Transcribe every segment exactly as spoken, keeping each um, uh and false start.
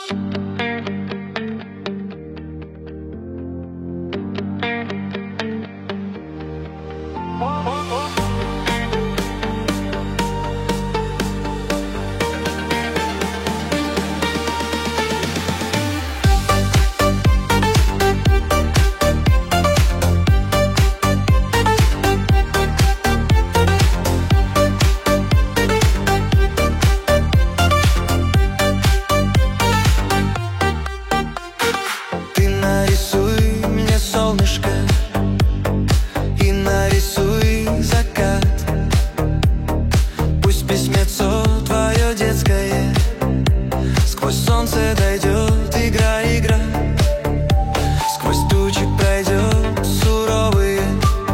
Сквозь солнце дойдет игра, игра. Сквозь тучи пройдет суровые,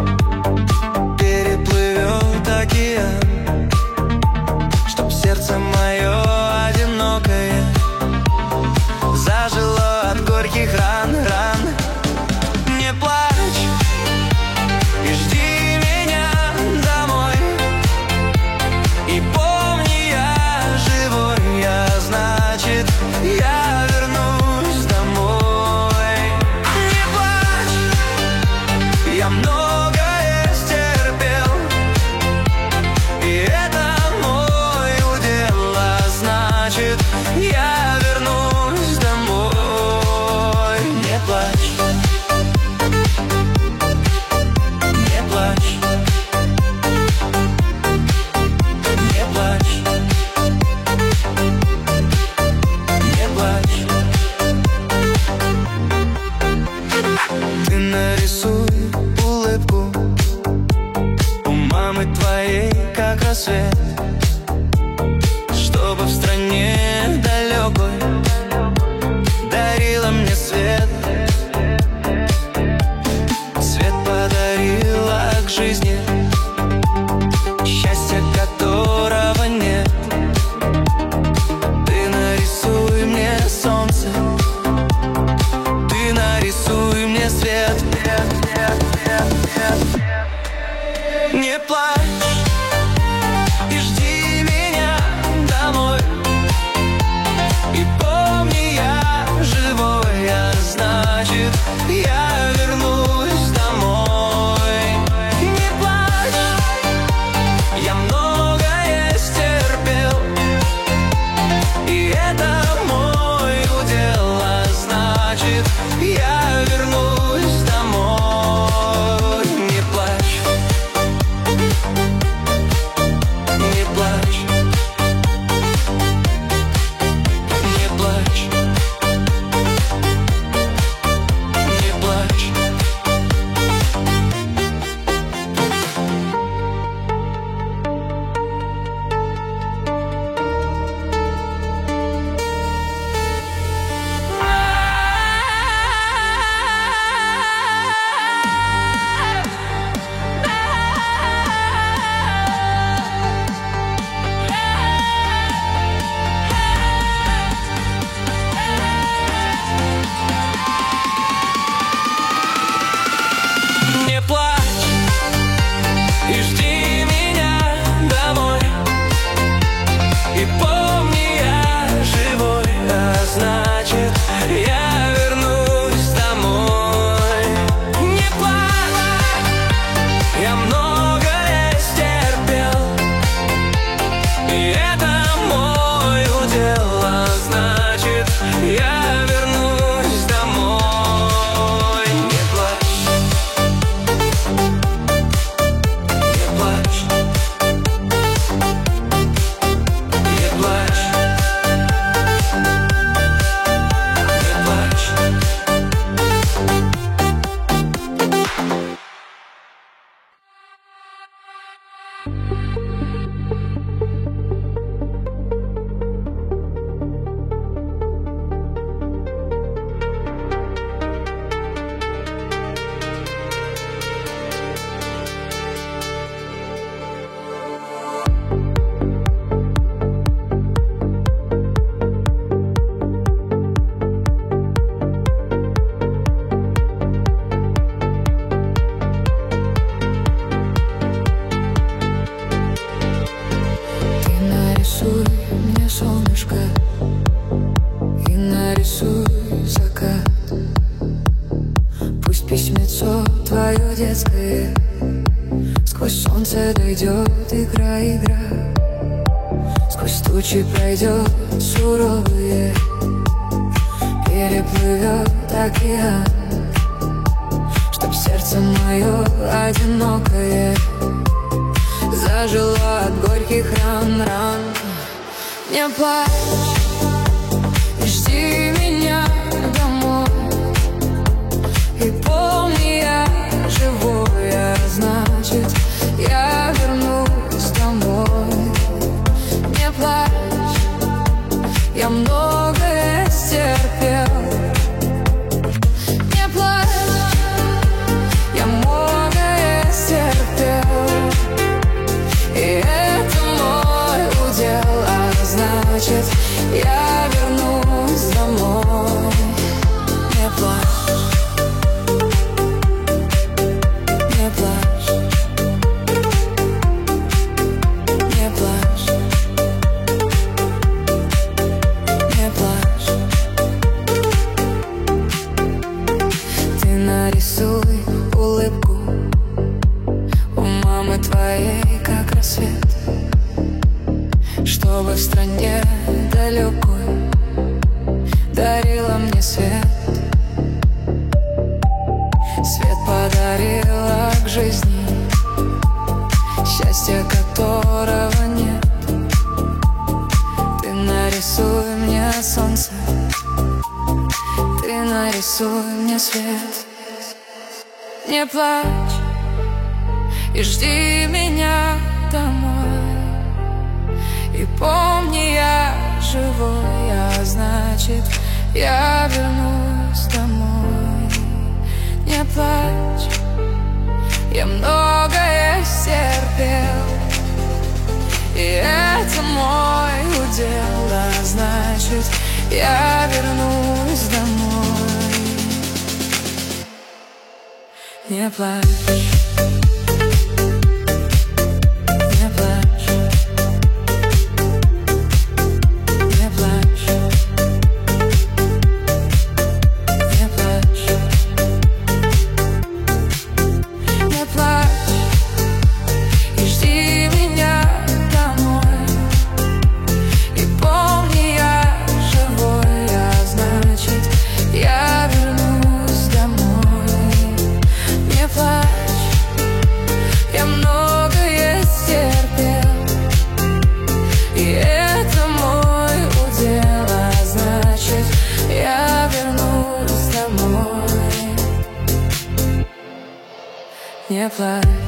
переплывет океан, чтоб сердце мое одинокое зажило от горьких ран, ран. Не плачь и жди меня домой, и помни, я живой, я, значит, я вернусь. пройдет суровые, переплывет океан, чтоб сердце мое одинокое зажило от горьких ран, ран. Не плачь, жди меня домой, и помни, я живой, а значит, я вернусь домой. Не плачь, я многое стерпел. Не плачь, я многое стерпел, и это мой удел, а значит, я вернусь домой. Не плачь, не плачь, не плачь, не плачь. Ты нарисуй улыбку у мамы твоей, как рассвет, чтобы в стране далекой дарила мне свет. Свет подарила к жизни, счастья которого нет. Ты нарисуй мне солнце, ты нарисуй мне свет. Не плачь и жди меня домой, и помни, я живой, а значит, я вернусь домой. Не плачь, я многое стерпел, и это мой удел, а значит, я вернусь домой. Не плачь. Не плачь.